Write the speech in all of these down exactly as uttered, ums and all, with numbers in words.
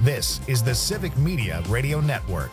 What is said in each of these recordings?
This is the Civic Media Radio Network.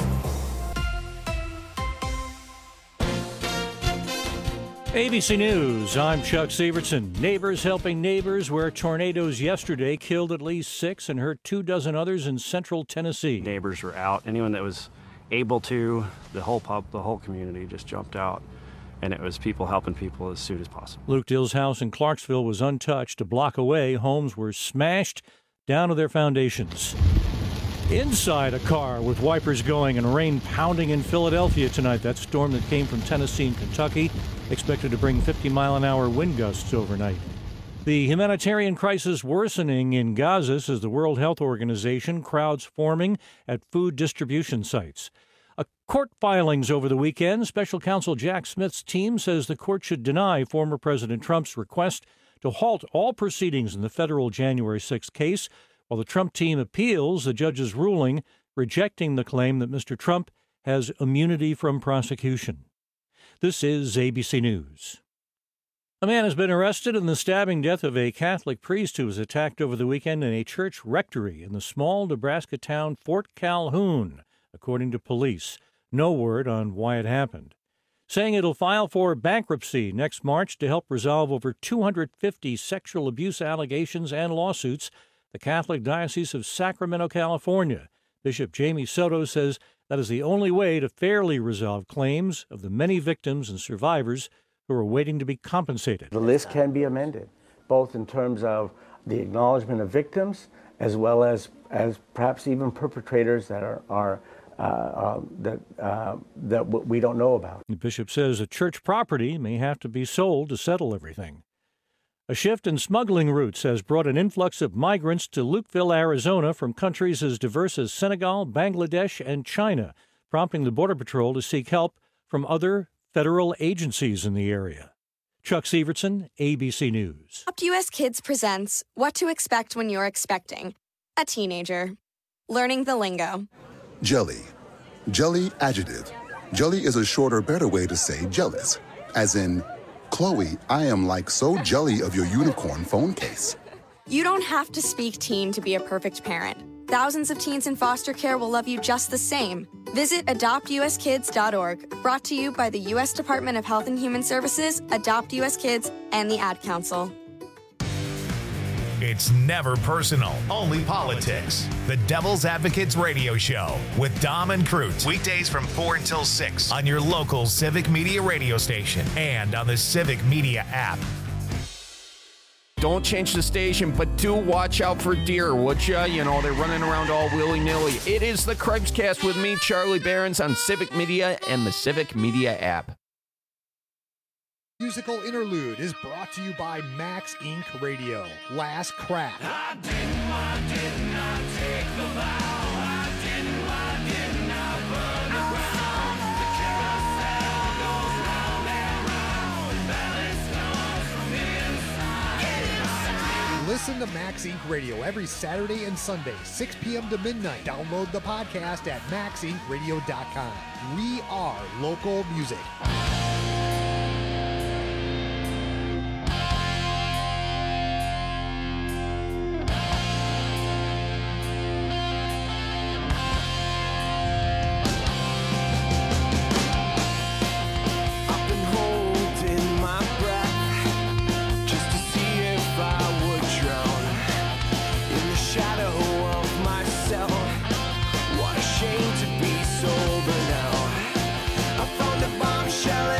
A B C News, I'm Chuck Severson. Neighbors helping neighbors, where tornadoes yesterday killed at least six and hurt two dozen others in central Tennessee. Neighbors were out. Anyone that was able to, the whole pub, the whole community just jumped out. And it was people helping people as soon as possible. Luke Dill's house in Clarksville was untouched. A block away, homes were smashed down to their foundations. Inside a car with wipers going and rain pounding in Philadelphia tonight. That storm that came from Tennessee and Kentucky, expected to bring fifty mile an hour wind gusts overnight. The humanitarian crisis worsening in Gaza as the World Health Organization, crowds forming at food distribution sites. A court filings over the weekend. Special counsel Jack Smith's team says the court should deny former President Trump's request to halt all proceedings in the federal January sixth case, while the Trump team appeals the judge's ruling, rejecting the claim that Mister Trump has immunity from prosecution. This is A B C News. A man has been arrested in the stabbing death of a Catholic priest who was attacked over the weekend in a church rectory in the small Nebraska town Fort Calhoun, according to police. No word on why it happened. Saying it'll file for bankruptcy next March to help resolve over two hundred fifty sexual abuse allegations and lawsuits, the Catholic Diocese of Sacramento, California. Bishop Jamie Soto says that is the only way to fairly resolve claims of the many victims and survivors who are waiting to be compensated. The list can be amended, both in terms of the acknowledgement of victims as well as, as perhaps even perpetrators that are, are uh, uh, that, uh, that we don't know about. The bishop says a church property may have to be sold to settle everything. A shift in smuggling routes has brought an influx of migrants to Lukeville, Arizona, from countries as diverse as Senegal, Bangladesh, and China, prompting the Border Patrol to seek help from other federal agencies in the area. Chuck Severson, A B C News. Adopt U S Kids presents What to Expect When You're Expecting a Teenager. Learning the lingo. Jelly. Jelly adjective. Jelly is a shorter, better way to say jealous. As in, Chloe, I am like so jelly of your unicorn phone case. You don't have to speak teen to be a perfect parent. Thousands of teens in foster care will love you just the same. Visit adopt u s kids dot org, brought to you by the U S Department of Health and Human Services, Adopt U S Kids, and the Ad Council. It's never personal, only politics. The Devil's Advocates Radio Show with Dom and Crute. Weekdays from four until six on your local Civic Media radio station and on the Civic Media app. Don't change the station, but do watch out for deer, would ya? You know, they're running around all willy-nilly. It is the Craig's Cast with me, Charlie Behrens, on Civic Media and the Civic Media app. Musical Interlude is brought to you by Max Incorporated. Radio. Last Crack. I didn't, I did not take the vow. I didn't, I did not burn the ground. The carousel goes round and round. Balance comes from inside. Listen to Max Incorporated. Radio every Saturday and Sunday, six p.m. to midnight. Download the podcast at max inc radio dot com. We are local music. Shame to be sober now. I found a bombshell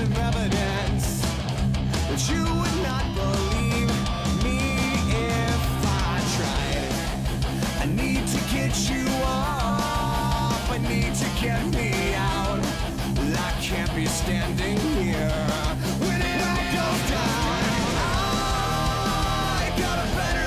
of evidence, but you would not believe me if I tried. I need to get you off, I need to get me out. I can't be standing here when it all goes down. I got a better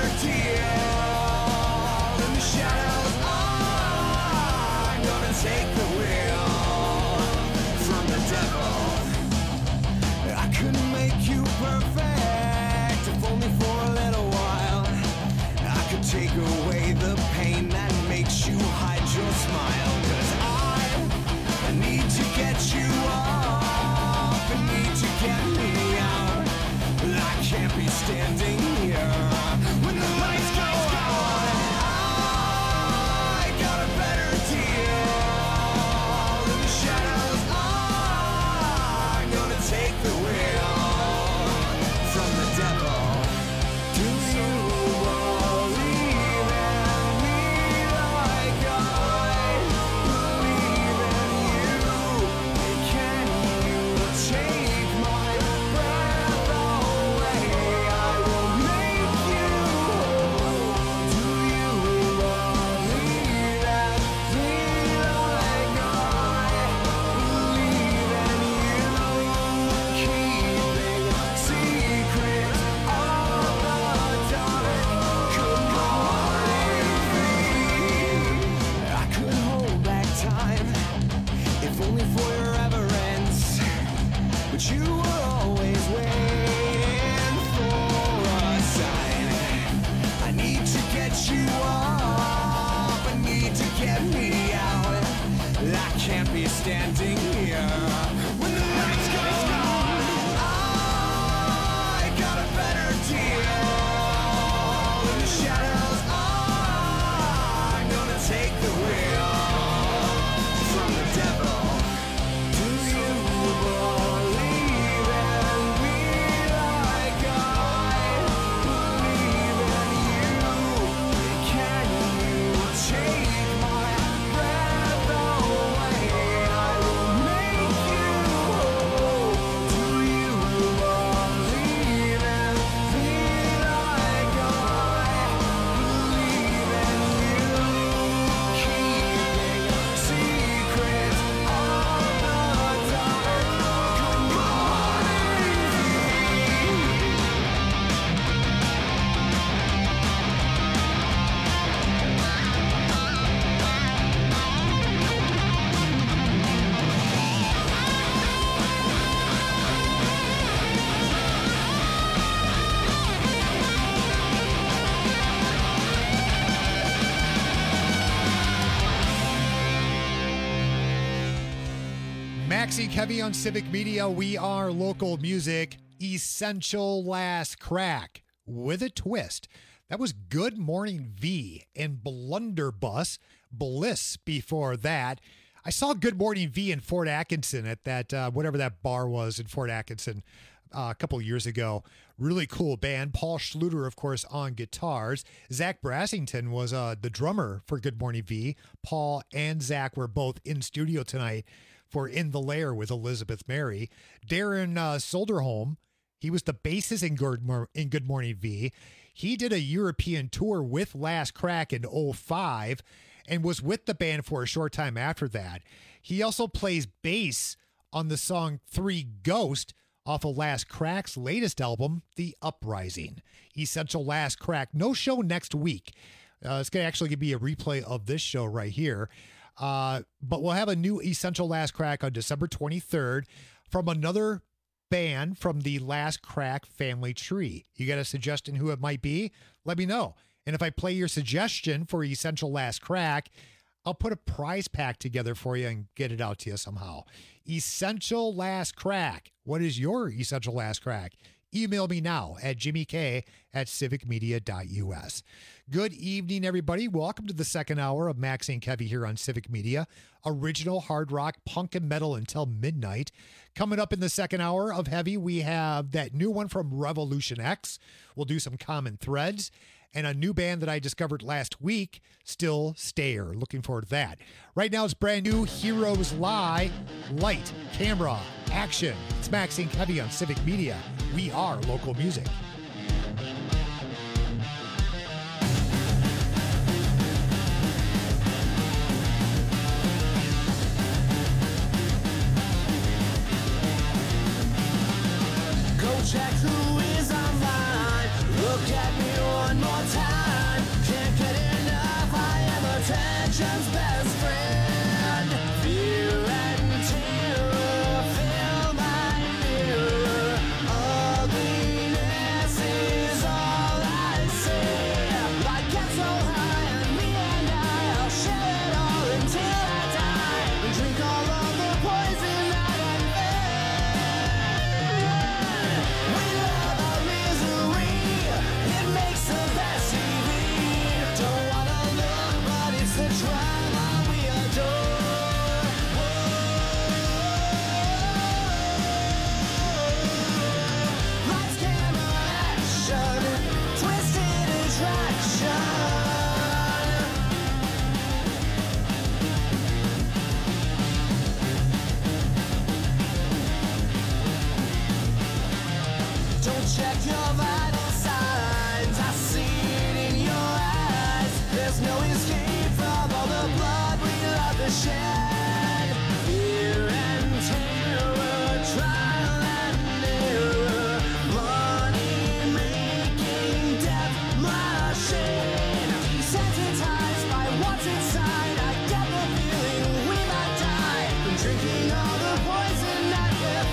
deal in the shadows. I'm gonna take the wheel from the devil. I couldn't make you perfect if only for a little while. I could take away the pain that makes you hide your smile. 'Cause I, I need to get you off, I need to get me out. I can't be standing here when the lights go out. I got a better deal in the shadows. I'm gonna take the wheel from the devil. Do you believe in me like I believe in you? Can you take my breath away? I will make you whole. Do you believe in me like I believe in you? Keeping secrets of the dark. Good morning, I could hold back time if only for your reverence, but you were always waiting for a sign. I need to get you off, I need to get me out. I can't be standing here when the lights go out. I got a better deal in the shadows. I'm gonna take the wheel from the devil. Do you believe in me like I believe in you? Can you take my breath away? I will make you whole. Do you believe in me like I believe in you? Keeping secrets of the dark. Good morning. Maxie Kevy on Civic Media. We are local music. Essential Last Crack with a twist. That was Good Morning V and Blunderbuss. Bliss before that. I saw Good Morning V in Fort Atkinson at that, uh, whatever that bar was in Fort Atkinson uh, a couple years ago. Really cool band. Paul Schluter, of course, on guitars. Zach Brassington was uh, the drummer for Good Morning V. Paul and Zach were both in studio tonight for In the Lair with Elizabeth Mary. Darren uh, Solderholm, he was the bassist in Good, Mor- in Good Morning V. He did a European tour with Last Crack in oh five and was with the band for a short time after that. He also plays bass on the song Three Ghost off of Last Crack's latest album, The Uprising. Essential Last Crack. No show next week. Uh, it's going to actually be a replay of this show right here. Uh, but we'll have a new Essential Last Crack on December twenty-third from another band from the Last Crack family tree. You got a suggestion who it might be? Let me know. And if I play your suggestion for Essential Last Crack, I'll put a prize pack together for you and get it out to you somehow. Essential Last Crack. What is your Essential Last Crack? Email me now at Jimmy K at civic media dot U S. Good evening, everybody. Welcome to the second hour of Maxie and Kevy here on Civic Media. Original hard rock, punk, and metal until midnight. Coming up in the second hour of Heavy, we have that new one from Revolution X. We'll do some common threads. And a new band that I discovered last week, Still Stayer. Looking forward to that. Right now, it's brand new Heroes Lie, Light, Camera, action. It's Maxine Kevy on Civic Media. We are local music. Go check who is online. Look at me one more time. Can't get enough. I am attention's best friend. Fear and terror fill my mirror. Ugliness is all I see. Light gets so high on me and I'll share it all until I die. And drink all of the poison that I we love our misery. It makes the best T V. Don't wanna look, but it's the drama we adore. Lights, camera, action, twisted attraction. Don't check your vital signs. I see it in your eyes. There's no escape from all the blood we love to shed. Fear and terror, trial and error. Money making death machine. Desensitized by what's inside. I get the feeling we might die from drinking all the poison that we're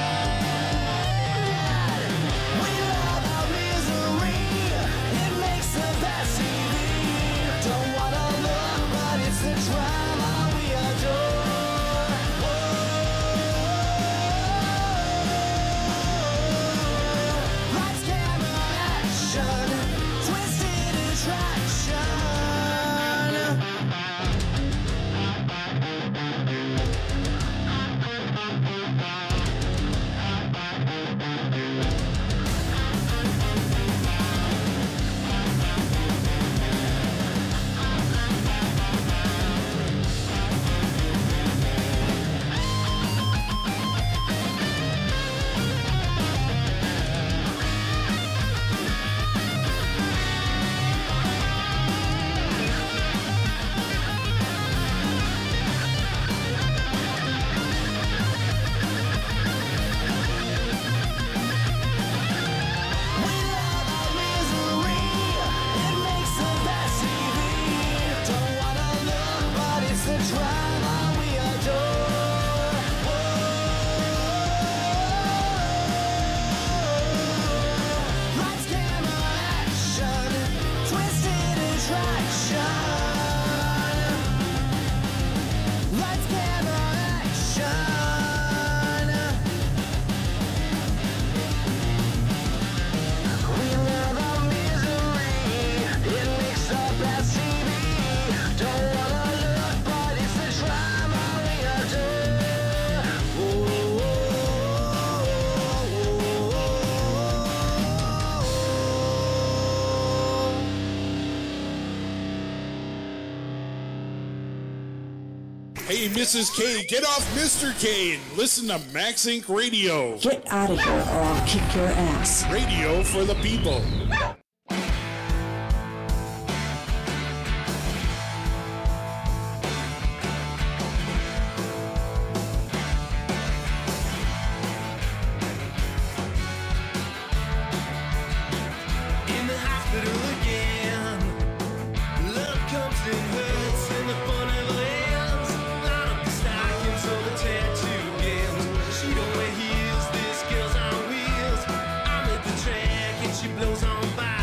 fed. We love our misery. It makes the best T V. Don't wanna look, but it's the drama we adore. Lights, camera, action, twisted attraction. We love our misery. It makes the best T V. Don't wanna look, but it's the drama we adore. Lights, camera, action, twisted attraction. Lights, camera, action. We love our misery. It makes the best T V. Don't wanna look, but it's the drama we adore. Hey, Missus K, get off Mister K and listen to Max Inc Radio. Get out of here or I'll kick your ass. Radio for the people. In the hospital again. Love comes and hurts, and the fun never ends. Line up the stockings so the tattoo begins. She don't wear heels, this girl's on wheels. I'm at the track and she blows on by.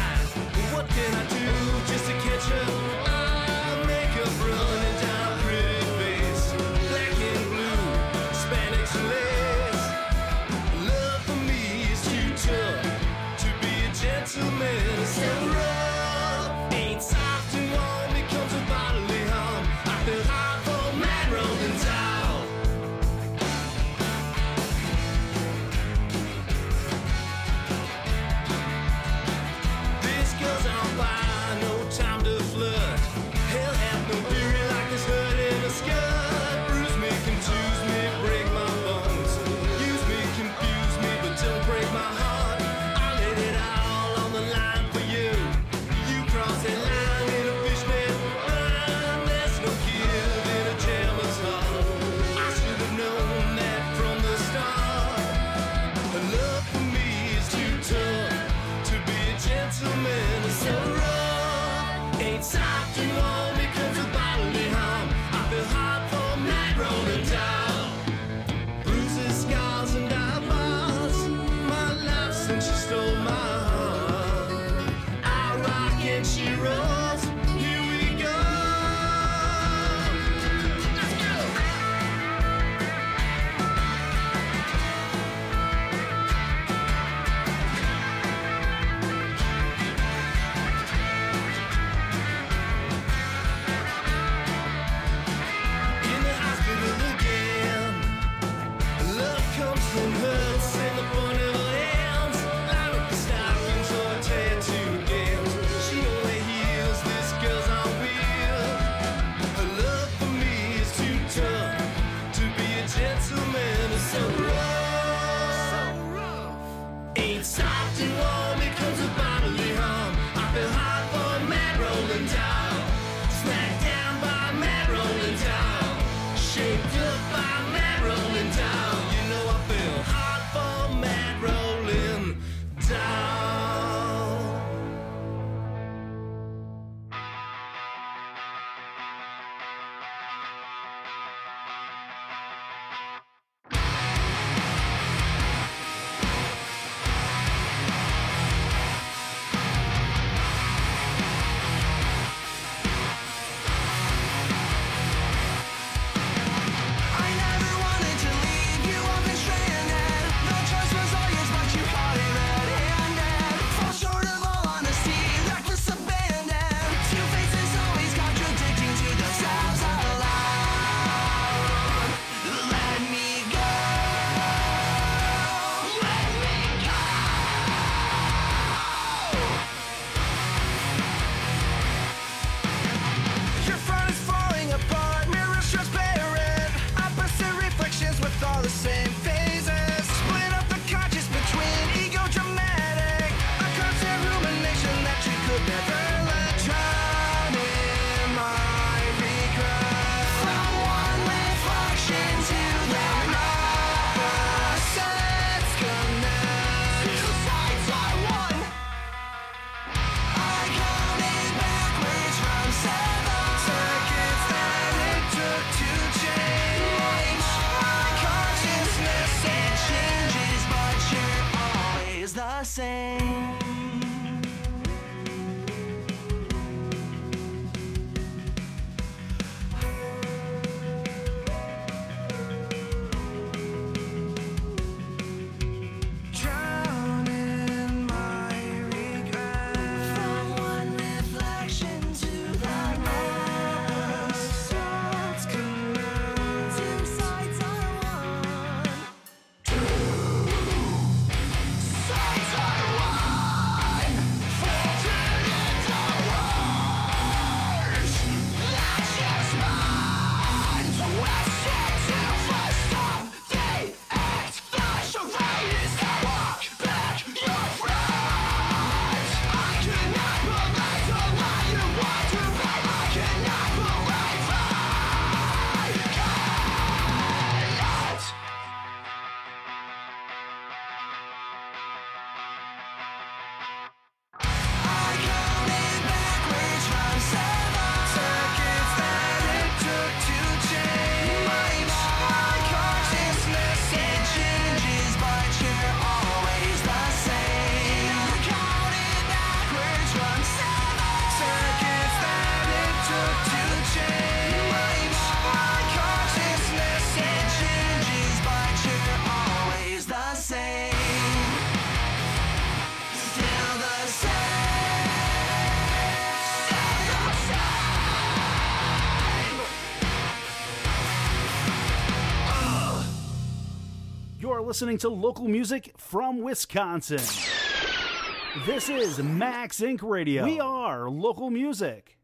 listening to local music from Wisconsin. This is Max Incorporated. Radio. We are local music.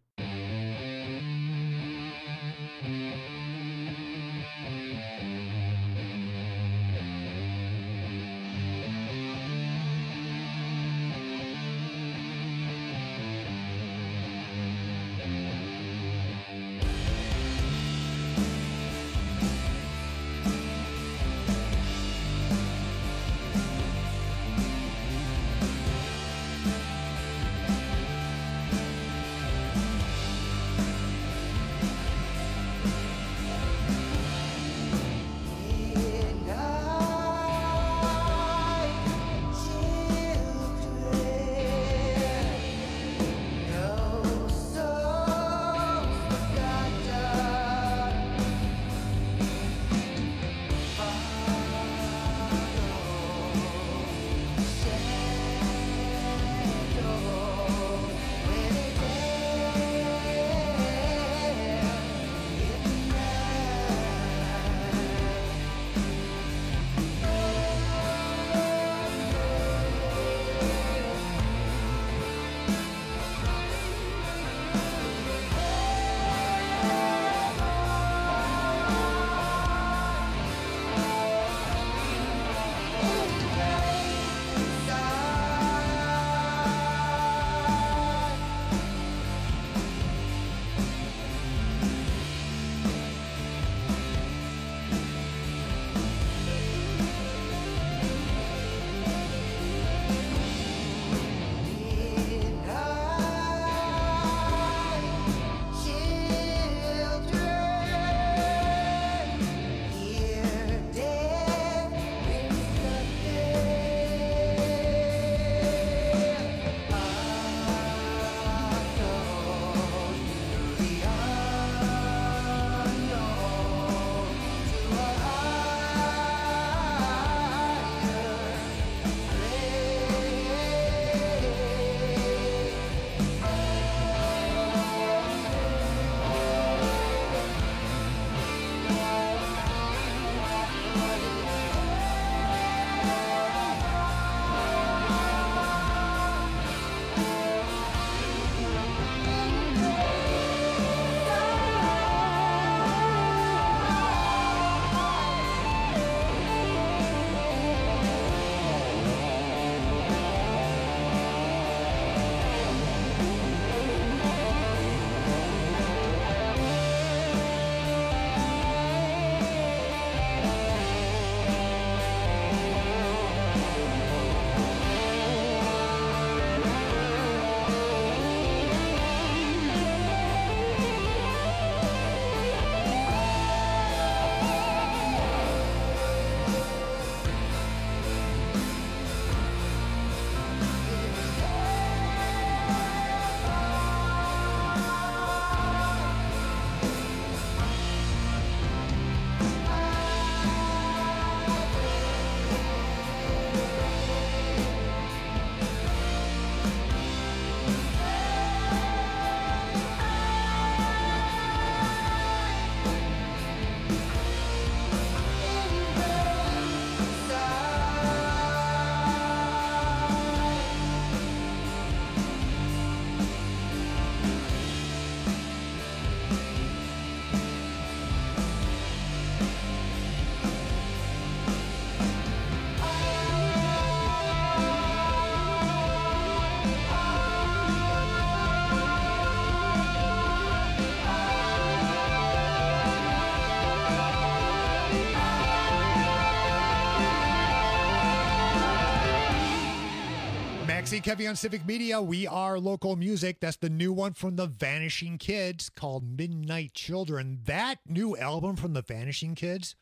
Maxie Kevy on Civic Media. We are local music. That's the new one from the Vanishing Kids called Midnight Children. That new album from the Vanishing Kids,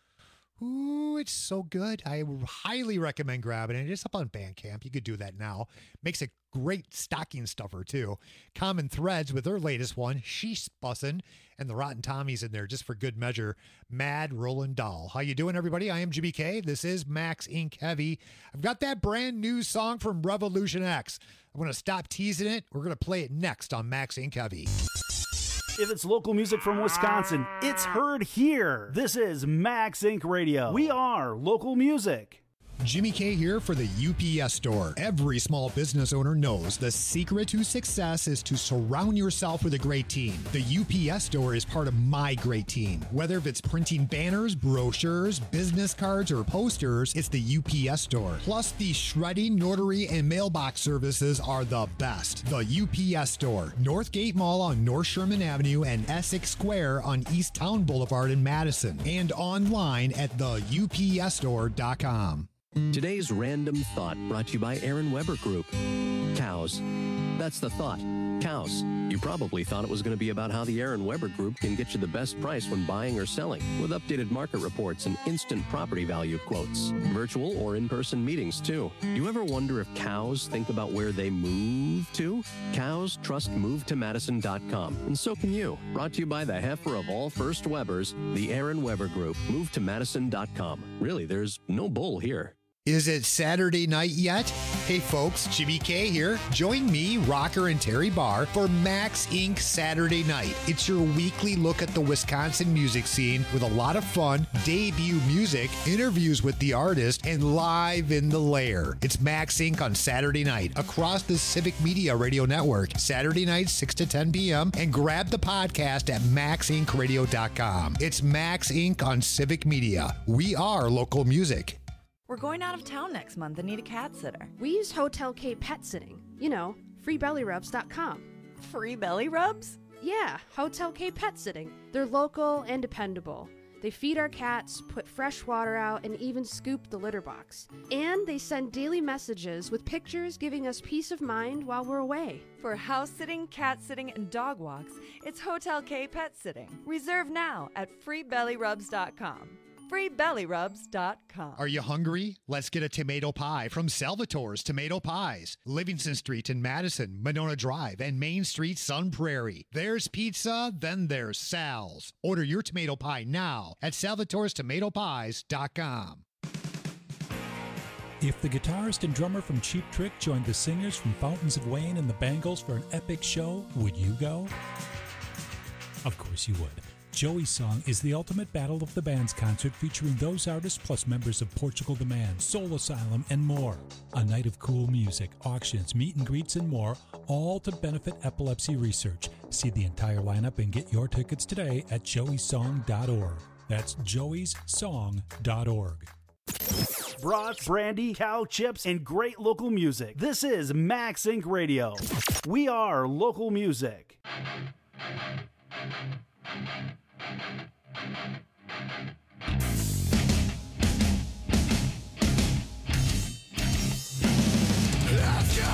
ooh, it's so good. I highly recommend grabbing it. It's up on Bandcamp. You could do that now. Makes a great stocking stuffer, too. Common Threads with their latest one, She's Bussin', and the Rotten Tommies in there just for good measure. Mad Rollin' Doll. How you doing, everybody? I am Jimmy K. This is Max Inc Heavy. I've got that brand new song from Revolution X. I'm going to stop teasing it. We're going to play it next on Max Inc Heavy. If it's local music from Wisconsin, it's heard here. This is Max Incorporated. Radio. We are local music. Jimmy K here for the U P S Store. Every small business owner knows the secret to success is to surround yourself with a great team. The U P S Store is part of my great team. Whether if it's printing banners, brochures, business cards, or posters, it's the U P S Store. Plus, the shredding, notary, and mailbox services are the best. The U P S Store, Northgate Mall on North Sherman Avenue and Essex Square on East Town Boulevard in Madison, and online at the U P S store dot com. Today's random thought brought to you by Aaron Weber Group. Cows. That's the thought. Cows. You probably thought it was going to be about how the Aaron Weber Group can get you the best price when buying or selling, with updated market reports and instant property value quotes. Virtual or in-person meetings, too. You ever wonder if cows think about where they move to? Cows trust move to madison dot com, and so can you. Brought to you by the heifer of all First Webers, the Aaron Weber Group. move to madison dot com. Really, there's no bull here. Is it Saturday night yet? Hey folks, Jimmy K here. Join me, Rocker, and Terry Barr for Max Incorporated Saturday Night. It's your weekly look at the Wisconsin music scene with a lot of fun, debut music, interviews with the artist, and live in the lair. It's Max Incorporated on Saturday night across the Civic Media Radio Network, Saturday night six to ten p.m. and grab the podcast at max inc radio dot com. It's Max Incorporated on Civic Media. We are local music. We're going out of town next month and need a cat sitter. We use Hotel K Pet Sitting. You know, free belly rubs dot com. Free belly rubs? Yeah, Hotel K Pet Sitting. They're local and dependable. They feed our cats, put fresh water out, and even scoop the litter box. And they send daily messages with pictures giving us peace of mind while we're away. For house sitting, cat sitting, and dog walks, it's Hotel K Pet Sitting. Reserve now at free belly rubs dot com. free belly rubs dot com. Are you hungry? Let's get a tomato pie from Salvatore's Tomato Pies. Livingston Street in Madison, Monona Drive, and Main Street, Sun Prairie. There's pizza, then there's Sal's. Order your tomato pie now at salvatores tomato pies dot com. If the guitarist and drummer from Cheap Trick joined the singers from Fountains of Wayne and the Bangles for an epic show, would you go? Of course you would. Joey's Song is the ultimate Battle of the Bands concert featuring those artists plus members of Portugal the Man, Soul Asylum, and more. A night of cool music, auctions, meet and greets, and more, all to benefit epilepsy research. See the entire lineup and get your tickets today at joey song dot org. That's joeys song dot org. Brats, brandy, cow chips, and great local music. This is Max Incorporated Radio. We are local music. Let's go!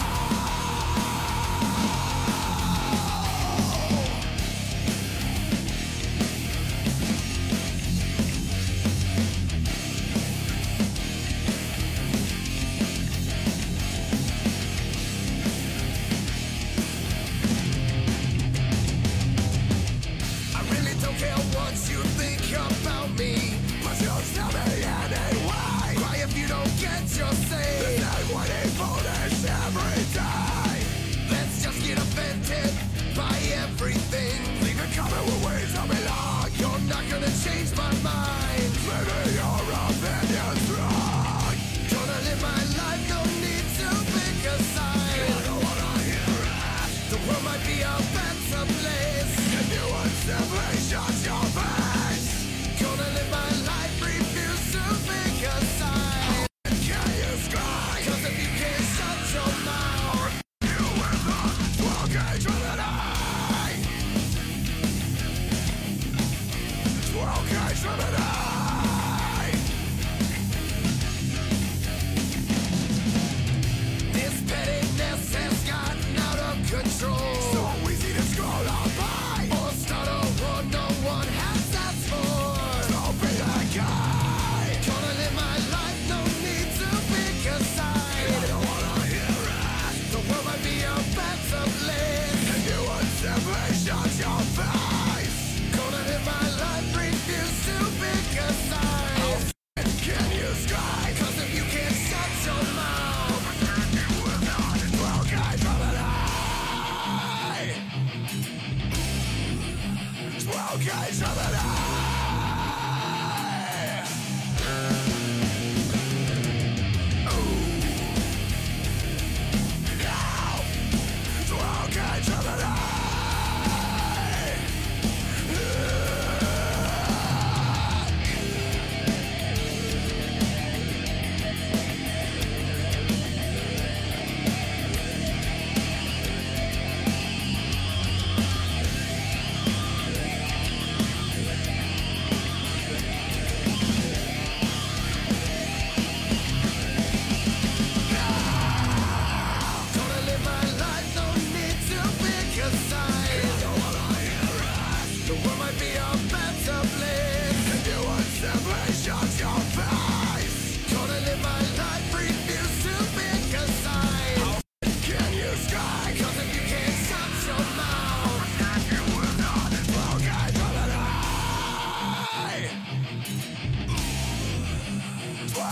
Change my mind. Maybe your opinion's wrong. Gonna live my life, no need to pick a side. I don't wanna hear it. The world might be a better place if you would simply shut your face. Gonna live my life, refuse to pick a side. Can you scry? Cause if you can't shut your mouth, you will not walk into the night. Okay, from an eye. This pettiness has gotten out of control. So easy to scroll on by or start a war no one has asked for. Don't be that guy. Gonna live my life, no need to pick a side. I don't wanna hear it. The world might be a better place if you would simply shut your face. Gonna live my life, refuse to pick a side. How f***ing can you scry? Cause if you can't shut your mouth, you will not well guide from an eye. Well guide from an eye.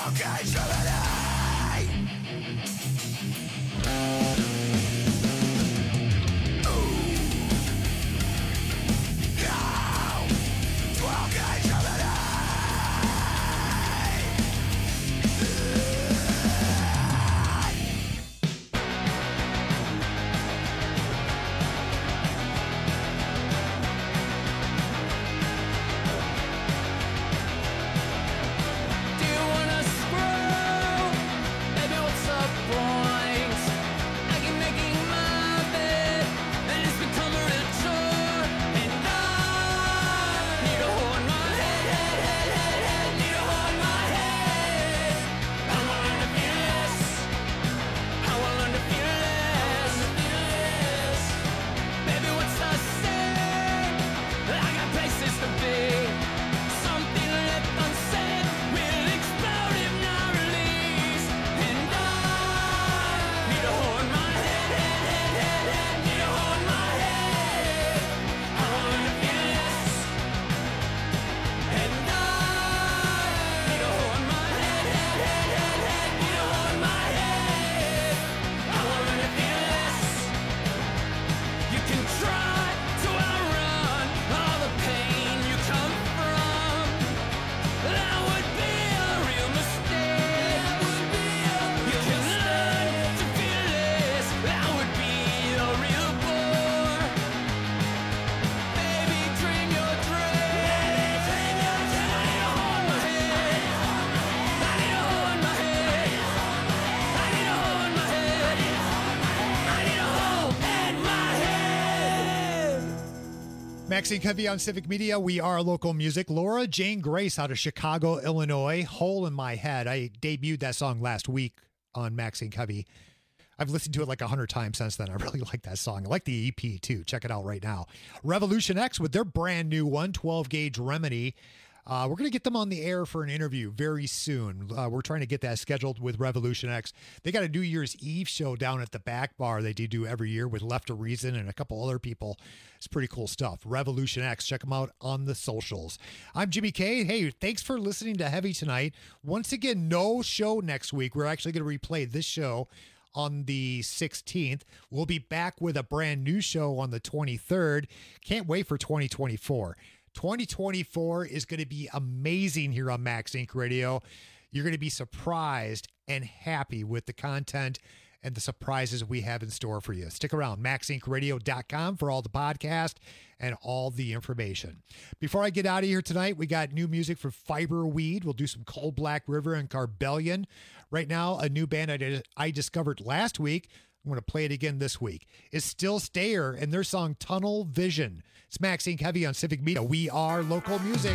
Maxine Covey on Civic Media. We are local music. Laura Jane Grace out of Chicago, Illinois. Hole in My Head. I debuted that song last week on Maxine Covey. I've listened to it like a hundred times since then. I really like that song. I like the E P too. Check it out right now. Revolution X with their brand new one, twelve gauge Remedy. Uh, we're going to get them on the air for an interview very soon. Uh, we're trying to get that scheduled with Revolution X. They got a New Year's Eve show down at the Back Bar they do every year with Left to Reason and a couple other people. It's pretty cool stuff. Revolution X. Check them out on the socials. I'm Jimmy K. Hey, thanks for listening to Heavy tonight. Once again, no show next week. We're actually going to replay this show on the sixteenth. We'll be back with a brand new show on the twenty-third. Can't wait for twenty twenty-four. twenty twenty-four is going to be amazing here on Max Inc Radio. You're going to be surprised and happy with the content and the surprises we have in store for you. Stick around, max inc radio dot com for all the podcast and all the information. Before I get out of here tonight, we got new music for Fiberweed. We'll do some Cold Black River and Carbellion. Right now, a new band I, I discovered last week. I'm going to play it again this week. Is Still Stayer and their song Tunnel Vision. It's Max Inc Heavy on Civic Media. We are local music.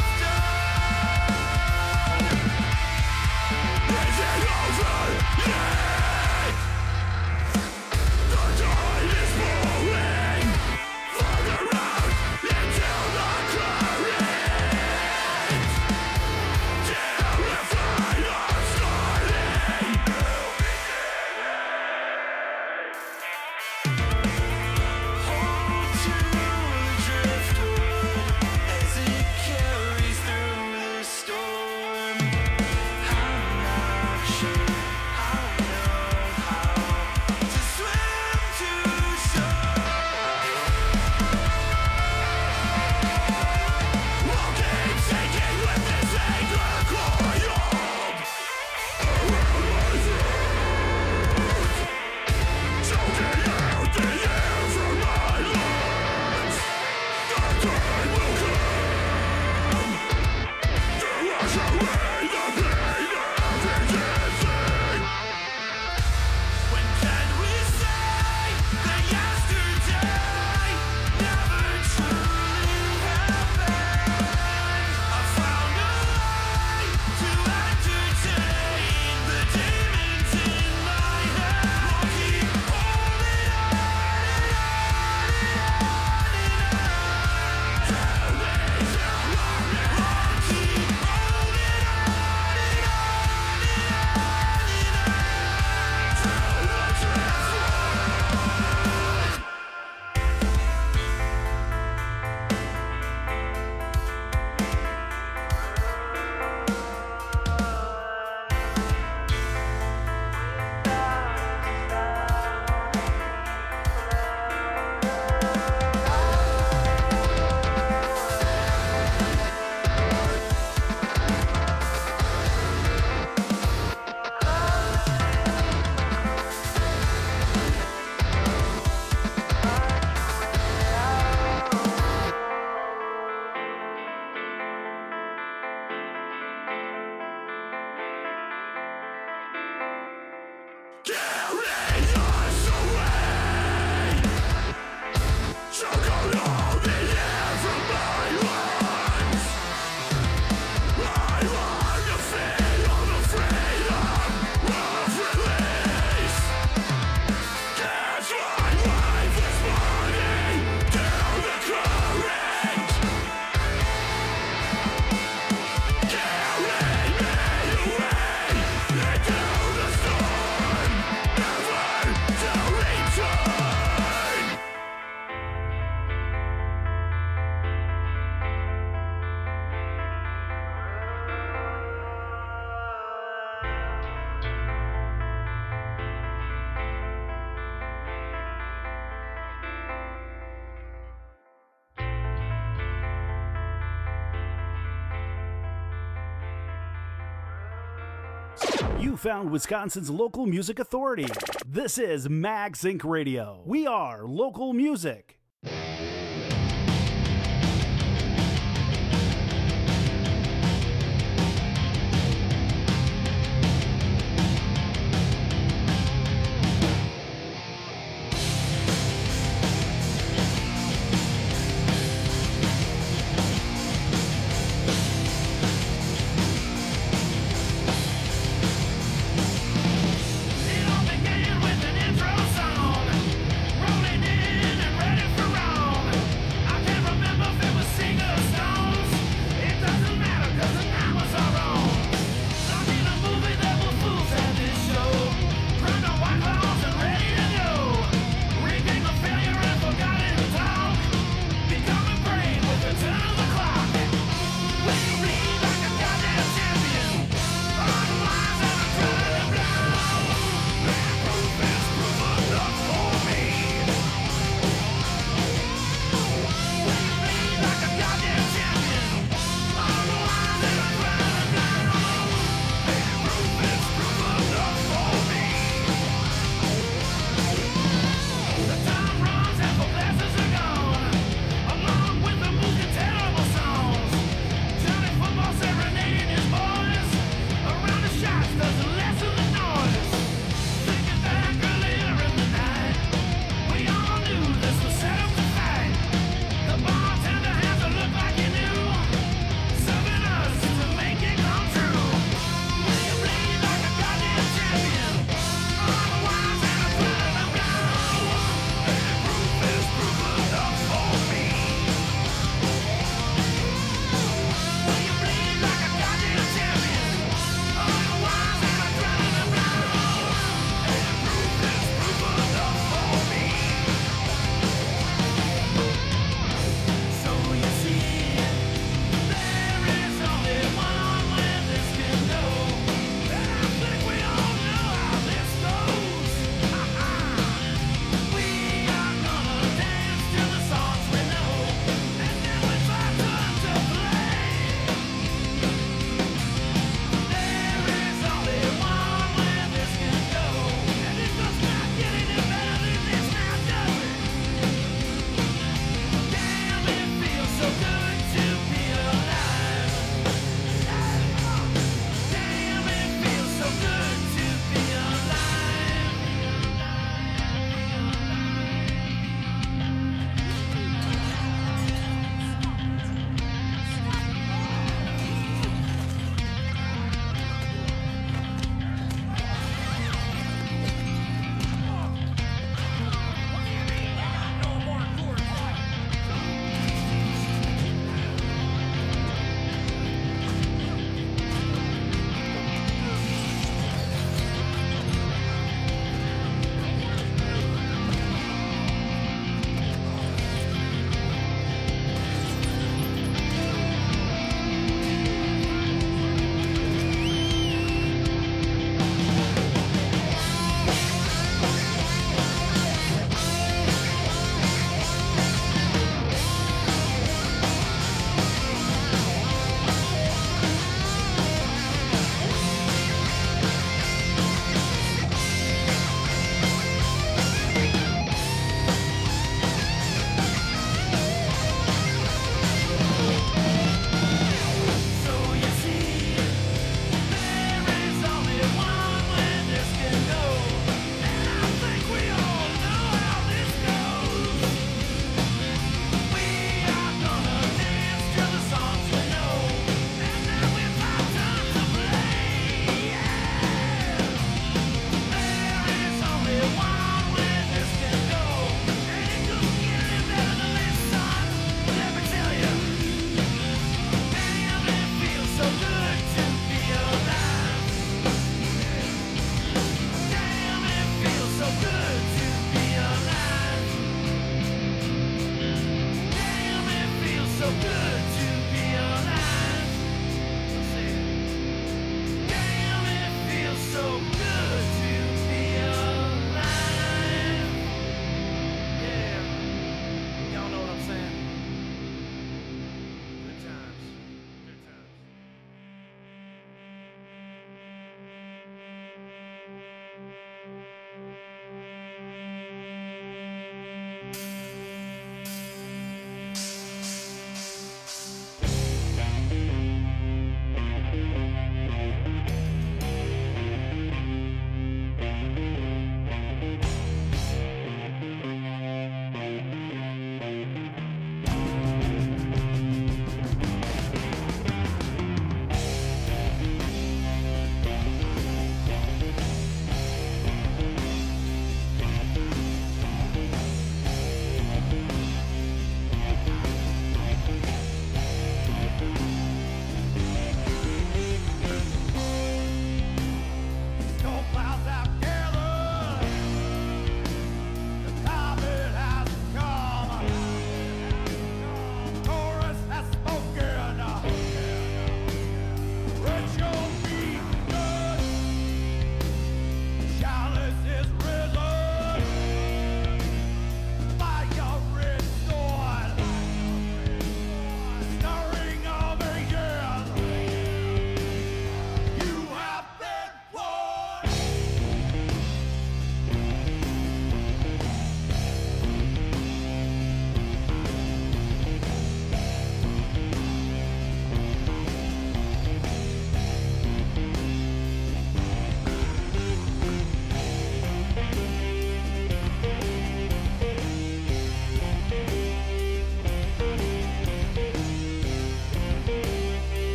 Yeah! You found Wisconsin's local music authority. This is Max Inc Radio. We are local music. It all began with an intro song, rolling in and ready for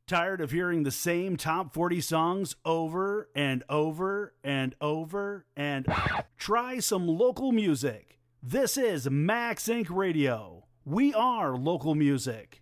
Tired of hearing the same top forty songs over and over and over and try some local music. This is Max Inc Radio. We are local music.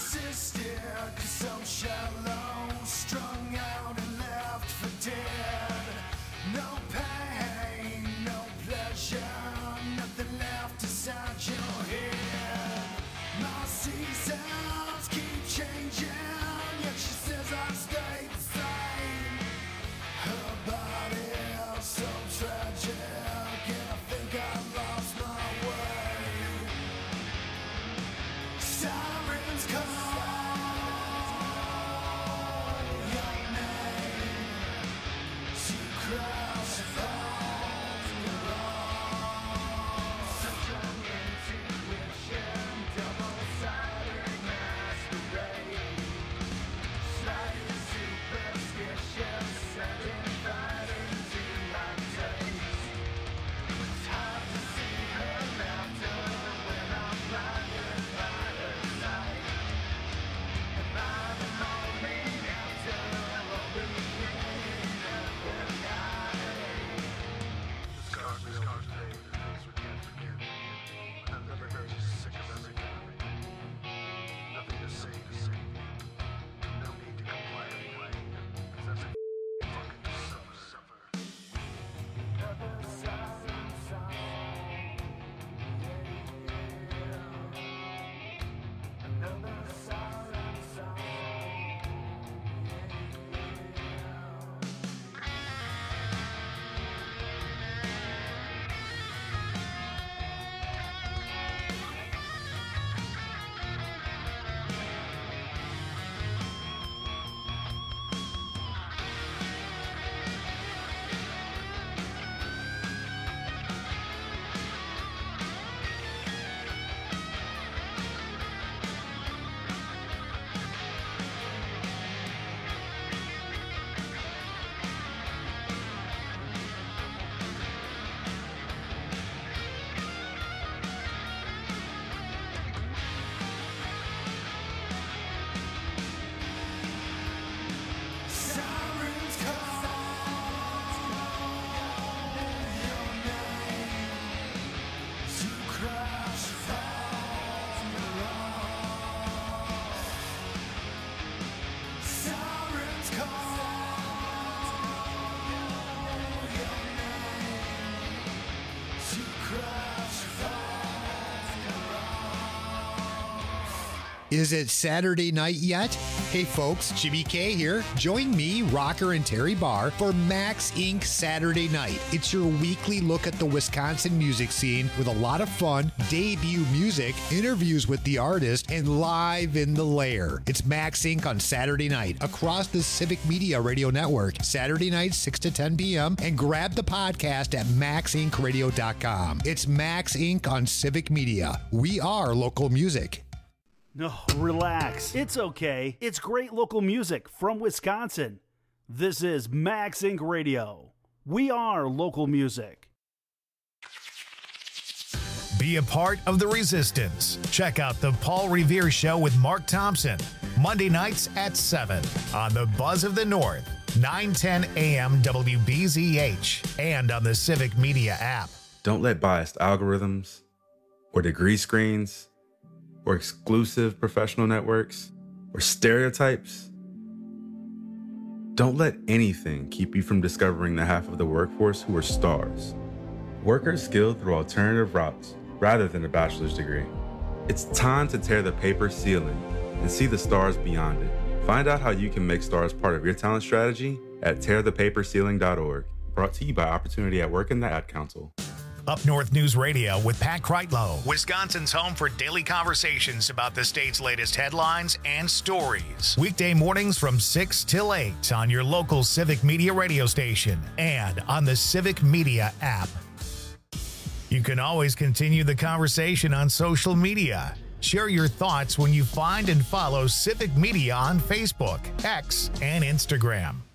So shallow, strung out and left for dead. Is it Saturday night yet? Hey folks, Jimmy K here. Join me, Rocker and Terry Barr, for Max Incorporated Saturday Night. It's your weekly look at the Wisconsin music scene with a lot of fun, debut music, interviews with the artist, and live in the lair. It's Max Incorporated on Saturday night across the Civic Media Radio Network, Saturday night, six to ten p.m., and grab the podcast at max inc radio dot com. It's Max Incorporated on Civic Media. We are local music. No, relax. It's okay. It's great local music from Wisconsin. This is Max Incorporated Radio. We are local music. Be a part of the resistance. Check out the Paul Revere Show with Mark Thompson, Monday nights at seven on the Buzz of the North, nine ten a.m. W B Z H, and on the Civic Media app. Don't let biased algorithms or degree screens or exclusive professional networks or stereotypes, don't let anything keep you from discovering the half of the workforce who are stars. Workers skilled through alternative routes rather than a bachelor's degree. It's time to tear the paper ceiling and see the stars beyond it. Find out how you can make stars part of your talent strategy at tear the paper ceiling dot org. Brought to you by Opportunity at Work and the Ad Council. Up North News Radio with Pat Kreitlow, Wisconsin's home for daily conversations about the state's latest headlines and stories. Weekday mornings from six till eight on your local Civic Media radio station and on the Civic Media app. You can always continue the conversation on social media. Share your thoughts when you find and follow Civic Media on Facebook, X, and Instagram.